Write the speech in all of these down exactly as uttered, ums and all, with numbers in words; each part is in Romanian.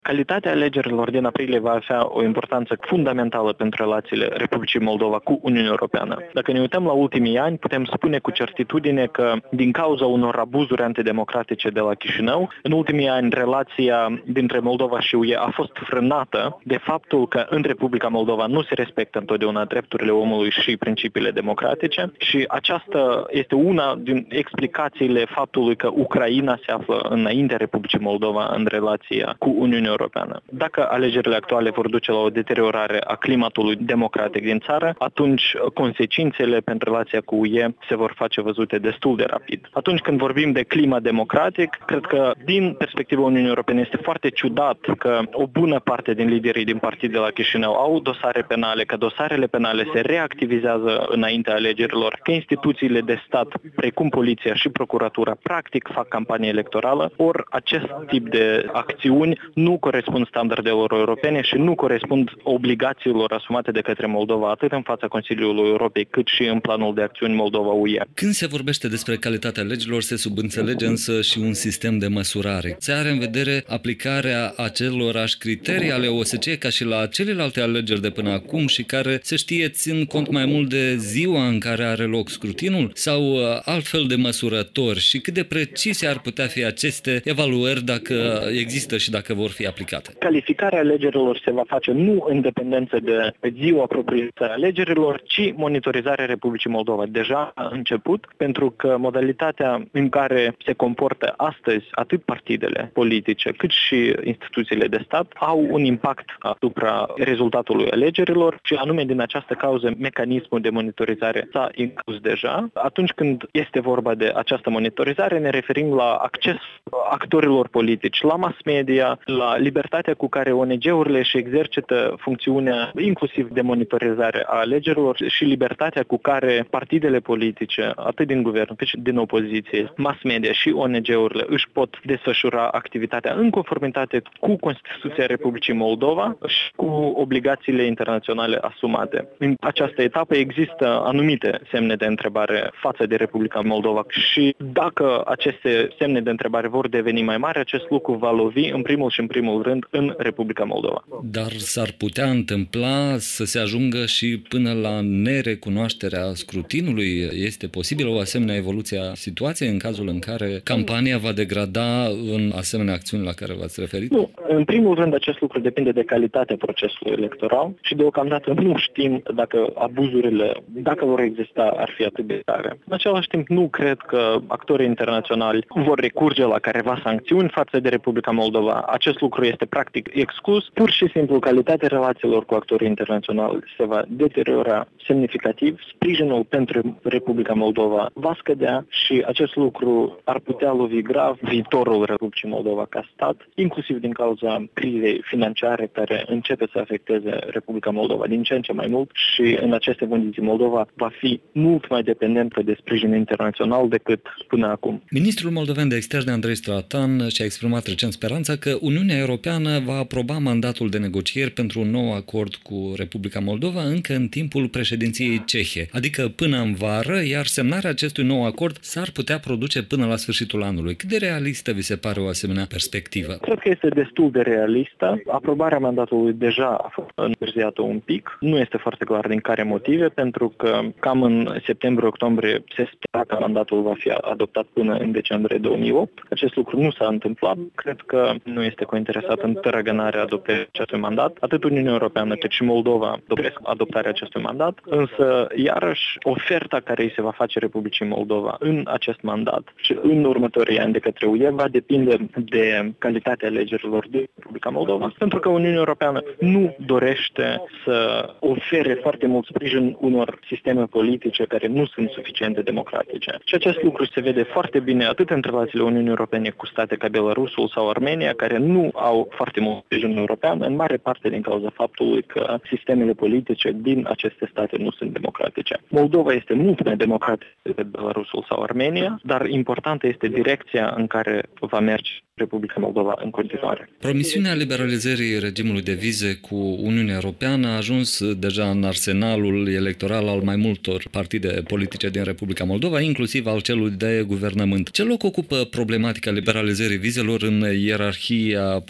Calitatea alegerilor din aprilie va avea o importanță fundamentală pentru relațiile Republicii Moldova cu Uniunea Europeană. Dacă ne uităm la ultimii ani, putem spune cu certitudine că din cauza unor abuzuri antidemocratice de la Chișinău, în ultimii ani relația dintre Moldova și U E a fost frânată de faptul că în Republica Moldova nu se respectă întotdeauna drepturile omului și principiile democratice și aceasta este una din explicațiile faptului că Ucraina se află înaintea Republicii Moldova în relația cu Uniunea Europeană. Dacă alegerile actuale vor duce la o deteriorare a climatului democratic din țară, atunci consecințele pentru relația cu U E se vor face văzute destul de rapid. Atunci când vorbim de climat democratic, cred că din perspectiva Uniunii Europene este foarte ciudat că o bună parte din liderii din partid de la Chișinău au dosare penale, că dosarele penale se reactivizează înaintea alegerilor, că instituțiile de stat, precum poliția și procuratura, practic fac campanie electorală, ori acest tip de acțiuni nu corespund standardelor europene și nu corespund obligațiilor asumate de către Moldova, atât în fața Consiliului Europei, cât și în planul de acțiuni Moldova-U E. Când se vorbește despre calitatea legilor, se subînțelege însă și un sistem de măsurare. Se are în vedere aplicarea acelorași criterii ale O S C E ca și la celelalte alegeri de până acum și care, se știe, țin cont mai mult de ziua în care are loc scrutinul sau altfel de măsurători și cât de precise ar putea fi aceste evaluări dacă există și dacă vor fi aplicate? Calificarea alegerilor se va face nu în dependență de ziua propriu-zisă a alegerilor, ci monitorizarea Republicii Moldova. Deja a început, pentru că modalitatea în care se comportă astăzi atât partidele politice cât și instituțiile de stat au un impact asupra rezultatului alegerilor și anume din această cauză mecanismul de monitorizare s-a inclus deja. Atunci când este vorba de această monitorizare, ne referim la accesul actorilor politici, la mass media, la libertatea cu care O N G-urile își exercită funcțiunea inclusiv de monitorizare a alegerilor și libertatea cu care partidele politice, atât din guvern cât și din opoziție, mass media și O N G-urile își pot desfășura activitatea în conformitate cu Constituția Republicii Moldova și cu obligațiile internaționale asumate. În această etapă există anumite semne de întrebare față de Republica Moldova și dacă aceste semne de întrebare vor deveni mai mari, acest lucru va lovi în primul și în primul rând în Republica Moldova. Dar s-ar putea întâmpla să se ajungă și până la nerecunoașterea scrutinului? Este posibilă o asemenea evoluție a situației în cazul în care campania va degrada în asemenea acțiuni la care v-ați referit? Nu. În primul rând, acest lucru depinde de calitatea procesului electoral și deocamdată nu știm dacă abuzurile, dacă vor exista, ar fi atât de tare. În același timp, nu cred că actorii internaționali vor recurge la careva sancțiuni față de Republica Moldova. Acest lucru este practic exclus. Pur și simplu, calitatea relațiilor cu actorii internaționali se va deteriora semnificativ. Sprijinul pentru Republica Moldova va scădea și acest lucru ar putea lovi grav viitorul Republicii Moldova ca stat, inclusiv din cauza crizei financiare care începe să afecteze Republica Moldova din ce în ce mai mult și în aceste condiții Moldova va fi mult mai dependentă de sprijin internațional decât până acum. Ministrul moldoven de externe Andrei Stratan și-a exprimat recent speranța că Uniunea Europeană va aproba mandatul de negocieri pentru un nou acord cu Republica Moldova încă în timpul președinției cehe, adică până în vară, iar semnarea acestui nou acord s-ar putea produce până la sfârșitul anului. Cât de realistă vi se pare o asemenea perspectivă? Cred că este destul de realistă. Aprobarea mandatului deja a fost întârziată un pic. Nu este foarte clar din care motive, pentru că cam în septembrie-octombrie se spera că mandatul va fi adoptat până în decembrie două mii opt. Acest lucru nu s-a întâmplat. Cred că nu este cointeresat în tărăgânarea adoptării acestui mandat. Atât Uniunea Europeană cât și Moldova doresc adoptarea acestui mandat, însă iarăși oferta care îi se va face Republicii Moldova în acest mandat și în următorii ani de către U E va depinde de calitatea alegerilor din Republica Moldova, pentru că Uniunea Europeană nu dorește să ofere foarte mult sprijin unor sisteme politice care nu sunt suficient de democratice. Și acest lucru se vede foarte bine atât în relațiile Uniunii Europene cu state ca Belarusul sau Armenia, care nu au foarte mult sprijin european, în mare parte din cauza faptului că sistemele politice din aceste state nu sunt democratice. Moldova este mult mai democratică decât Belarusul sau Armenia, dar importantă este direcția în care va merge Republica Moldova în continuare. Promisiunea liberalizării regimului de vize cu Uniunea Europeană a ajuns deja în arsenalul electoral al mai multor partide politice din Republica Moldova, inclusiv al celui de guvernământ. Ce loc ocupă problematica liberalizării vizelor în ierarhia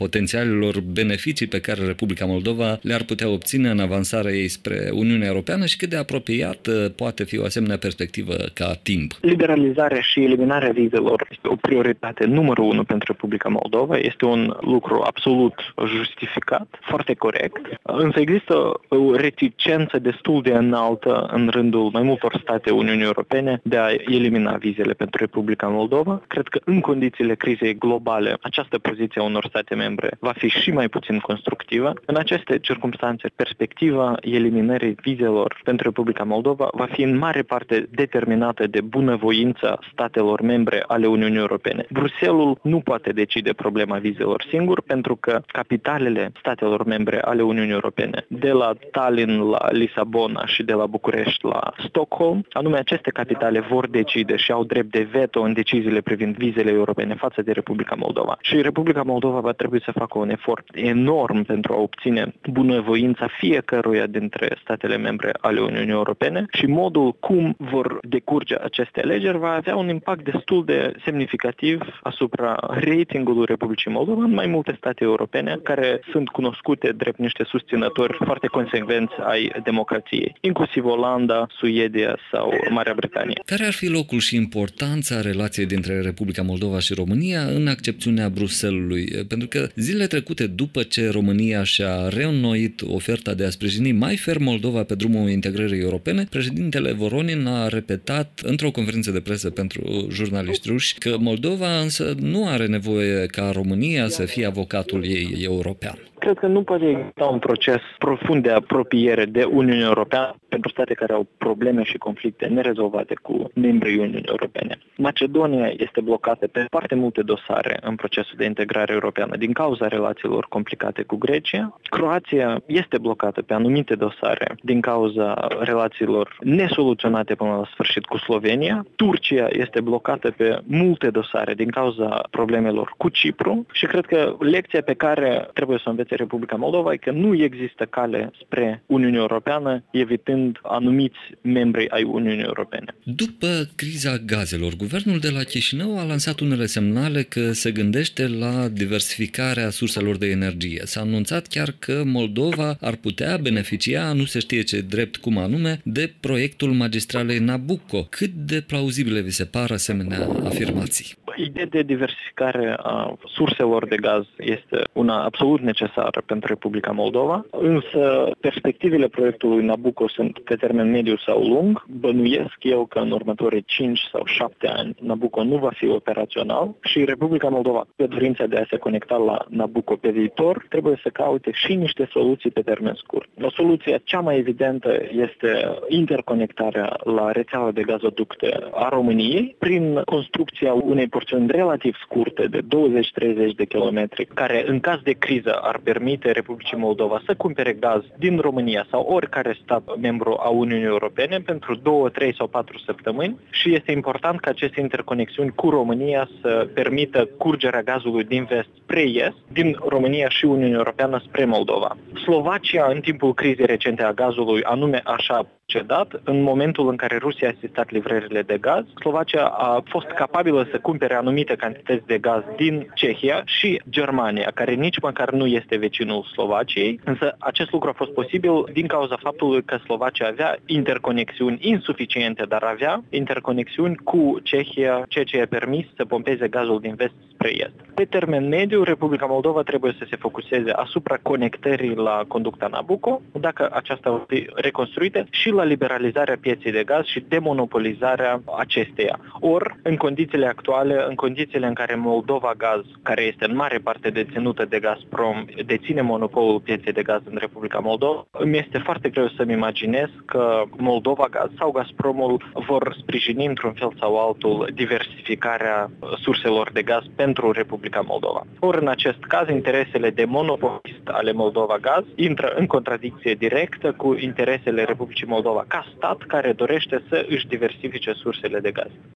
potențialilor beneficii pe care Republica Moldova le-ar putea obține în avansarea ei spre Uniunea Europeană și cât de apropiată poate fi o asemenea perspectivă ca timp? Liberalizarea și eliminarea vizelor este o prioritate numărul unu pentru Republica Moldova. Este un lucru absolut justificat, foarte corect. Însă există o reticență destul de înaltă în rândul mai multor state Uniunii Europene de a elimina vizele pentru Republica Moldova. Cred că în condițiile crizei globale, această poziție a unor state membre va fi și mai puțin constructivă. În aceste circumstanțe, perspectiva eliminării vizelor pentru Republica Moldova va fi în mare parte determinată de bunăvoința statelor membre ale Uniunii Europene. Bruxelles nu poate decide problema vizelor singur, pentru că capitalele statelor membre ale Uniunii Europene, de la Tallinn la Lisabona și de la București la Stockholm, anume aceste capitale vor decide și au drept de veto în deciziile privind vizele europene față de Republica Moldova. Și Republica Moldova va trebui să facă un efort enorm pentru a obține bunăvoința fiecăruia dintre statele membre ale Uniunii Europene și modul cum vor decurge aceste alegeri va avea un impact destul de semnificativ asupra ratingului Republicii Moldova în mai multe state europene care sunt cunoscute drept niște susținători foarte consecvenți ai democrației, inclusiv Olanda, Suedia sau Marea Britanie. Care ar fi locul și importanța relației dintre Republica Moldova și România în accepțiunea Bruxellesului? Pentru că zilele trecute, după ce România și-a reînnoit oferta de a sprijini mai ferm Moldova pe drumul integrării europene, președintele Voronin a repetat într-o conferință de presă pentru jurnaliști ruși că Moldova însă nu are nevoie ca România să fie avocatul ei european. Cred că nu poate exista un proces profund de apropiere de Uniunea Europeană pentru state care au probleme și conflicte nerezolvate cu membrii Uniunii Europene. Macedonia este blocată pe foarte multe dosare în procesul de integrare europeană din cauza relațiilor complicate cu Grecia. Croația este blocată pe anumite dosare din cauza relațiilor nesoluționate până la sfârșit cu Slovenia. Turcia este blocată pe multe dosare din cauza problemelor cu Cipru și cred că lecția pe care trebuie să o învețe Republica Moldova e că nu există cale spre Uniunea Europeană evitând anumiți membri ai Uniunii Europene. După criza gazelor, guvernul de la Chișinău a lansat unele semnale că se gândește la diversificarea surselor de energie. S-a anunțat chiar că Moldova ar putea beneficia, nu se știe ce drept cum anume, de proiectul magistralei Nabucco. Cât de plauzibile vi se par asemenea afirmații? Ideea de diversificare a surselor de gaz este una absolut necesară pentru Republica Moldova, însă perspectivele proiectului Nabucco sunt pe termen mediu sau lung. Bănuiesc eu că în următorii cinci sau șapte ani Nabucco nu va fi operațional și Republica Moldova, pe dorința de a se conecta la Nabucco pe viitor, trebuie să caute și niște soluții pe termen scurt. O soluție cea mai evidentă este interconectarea la rețeaua de gazoducte a României prin construcția unei porțiuni relativ scurte de douăzeci-treizeci de kilometri, care în caz de criză ar permite Republicii Moldova să cumpere gaz din România sau oricare stat membru a Uniunii Europene pentru două, trei sau patru săptămâni și este important ca aceste interconexiuni cu România să permită curgerea gazului din vest spre est, din România și Uniunea Europeană spre Moldova. Slovacia, în timpul crizei recente a gazului, anume așa a procedat, în momentul în care Rusia a asistat livrările de gaz, Slovacia a fost capabilă să cumpere anumite cantități de gaz din Cehia și Germania, care nici măcar nu este vecinul Slovaciei, însă acest lucru a fost posibil din cauza faptului că Slovacia avea interconexiuni insuficiente, dar avea interconexiuni cu Cehia, ceea ce i-a permis să pompeze gazul din vest spre est. Pe termen mediu, Republica Moldova trebuie să se focuseze asupra conectării la conducta Nabucco, dacă aceasta va fi reconstruită, și la liberalizarea pieței de gaz și demonopolizarea acesteia. Ori, în condițiile actuale, în condițiile în care Moldova Gaz, care este în mare parte deținută de Gazprom, deține monopolul pieței de gaz în Republica Moldova, îmi este foarte greu să-mi imaginez că Moldova Gaz sau Gazpromul vor sprijini într-un fel sau altul diversificarea surselor de gaz pentru Republica Moldova. Ori în acest caz, interesele de monopolist ale Moldova Gaz intră în contradicție directă cu interesele Republicii Moldova ca stat care dorește să își diversifice sursele de gaz.